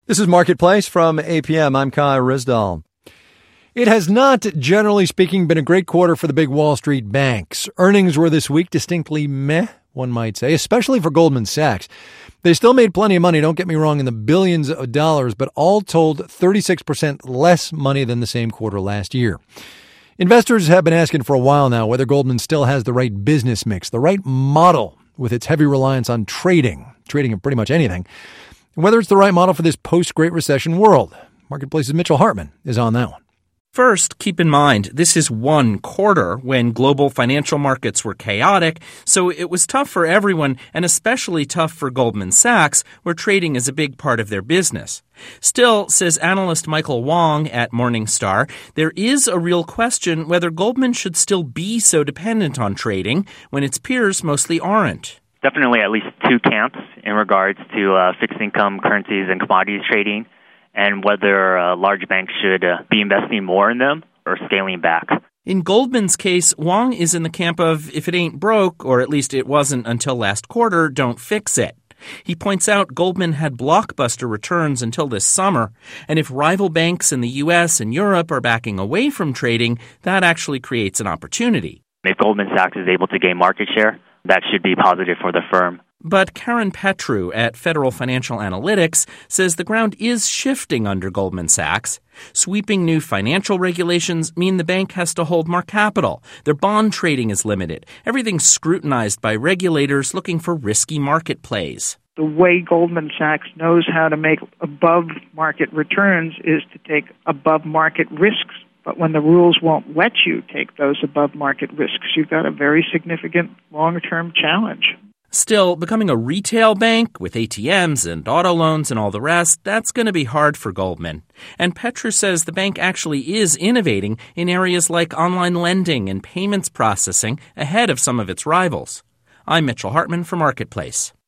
This is Marketplace from APM. I'm Kai Ryssdal. It has not, generally speaking, been a great quarter for the big Wall Street banks. Earnings were this week distinctly meh, one might say, especially for Goldman Sachs. They still made plenty of money, don't get me wrong, in the billions of dollars, but all told 36% less money than the same quarter last year. Investors have been asking for a while now whether Goldman still has the right business mix, the right model with its heavy reliance on trading of pretty much anything, and whether it's the right model for this post-Great Recession world. Marketplace's Mitchell Hartman is on that one. First, keep in mind, this is one quarter when global financial markets were chaotic, so it was tough for everyone, and especially tough for Goldman Sachs, where trading is a big part of their business. Still, says analyst Michael Wong at Morningstar, there is a real question whether Goldman should still be so dependent on trading when its peers mostly aren't. Definitely at least two camps in regards to fixed income, currencies, and commodities trading, and whether large banks should be investing more in them or scaling back. In Goldman's case, Wong is in the camp of if it ain't broke, or at least it wasn't until last quarter, don't fix it. He points out Goldman had blockbuster returns until this summer, and if rival banks in the U.S. and Europe are backing away from trading, that actually creates an opportunity. If Goldman Sachs is able to gain market share, that should be positive for the firm. But Karen Petru at Federal Financial Analytics says the ground is shifting under Goldman Sachs. Sweeping new financial regulations mean the bank has to hold more capital. Their bond trading is limited. Everything's scrutinized by regulators looking for risky market plays. The way Goldman Sachs knows how to make above-market returns is to take above-market risks. But when the rules won't let you take those above-market risks, you've got a very significant long-term challenge. Still, becoming a retail bank with ATMs and auto loans and all the rest, that's going to be hard for Goldman. And Petru says the bank actually is innovating in areas like online lending and payments processing ahead of some of its rivals. I'm Mitchell Hartman for Marketplace.